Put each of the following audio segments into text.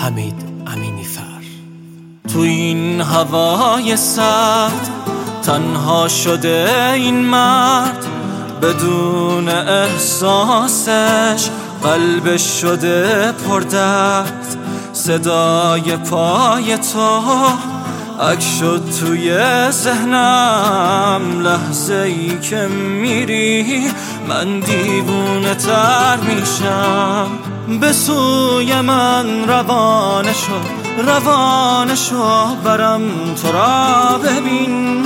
حمید امینی‌فر. تو این هوای سرد تنها شده این مرد، بدون احساسش قلبش شده پردرد. صدای پای تو عکس شد توی ذهنم، لحظه ای که میری من دیوونه تر میشم. به سوی من روانه شو برم تو را ببین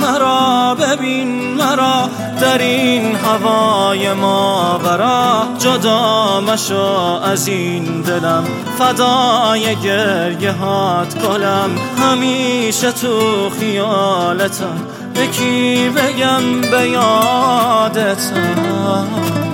مرا در این هوای ماورا. جدا مشو از این دلم، فدای گریه هات گلم. همیشه تو خیالتم، به کی بگم به یادتم.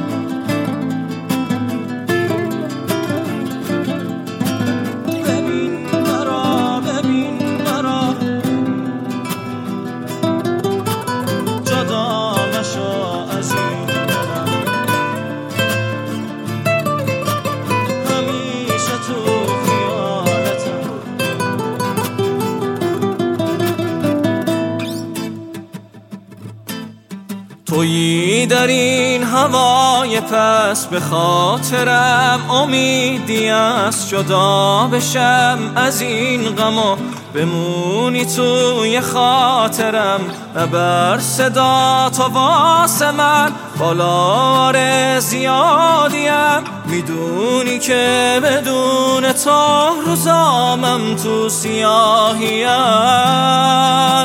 تویی در این هوای پس، به خاطرم امیدی است جدا بشم از این غم و بمونی توی خاطرم. نبر صدا تو واسه من، بالار زیادیم. میدونی که بدون تو روزامم تو سیاهیم.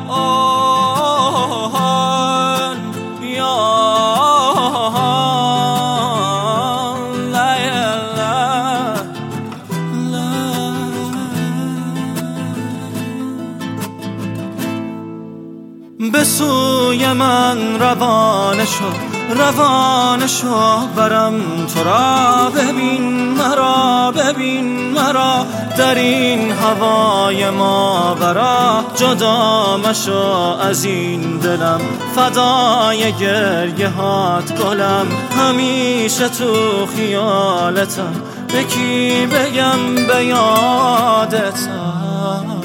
به سوی من روانه شو برم تو را ببین مرا در این هوای ماورا. جدا مشو از این دلم، فدای گریه هات گلم. همیشه تو خیالتم، به کی بگم به یادتم.